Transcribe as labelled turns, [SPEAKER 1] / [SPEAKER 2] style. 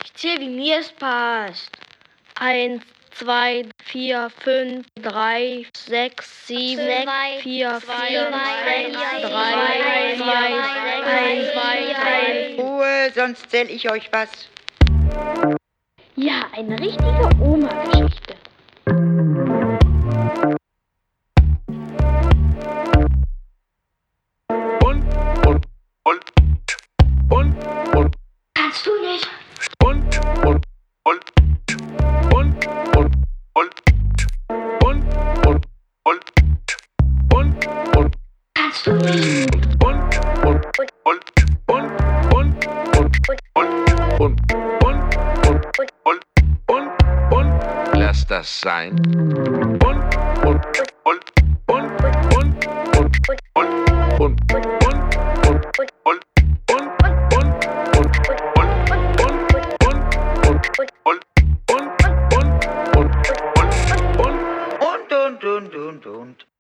[SPEAKER 1] Ich zähle, wie mir es passt. 1, 2, 4, 5, 3, 6, 7, 4, 4, 3, 2, 1, 2, 3.
[SPEAKER 2] Ruhe, sonst zähl ich euch was.
[SPEAKER 1] Ja, eine richtige Oma-Geschichte. Kannst du nicht? Kannst du nicht?
[SPEAKER 3] Lass das sein.
[SPEAKER 2] Und.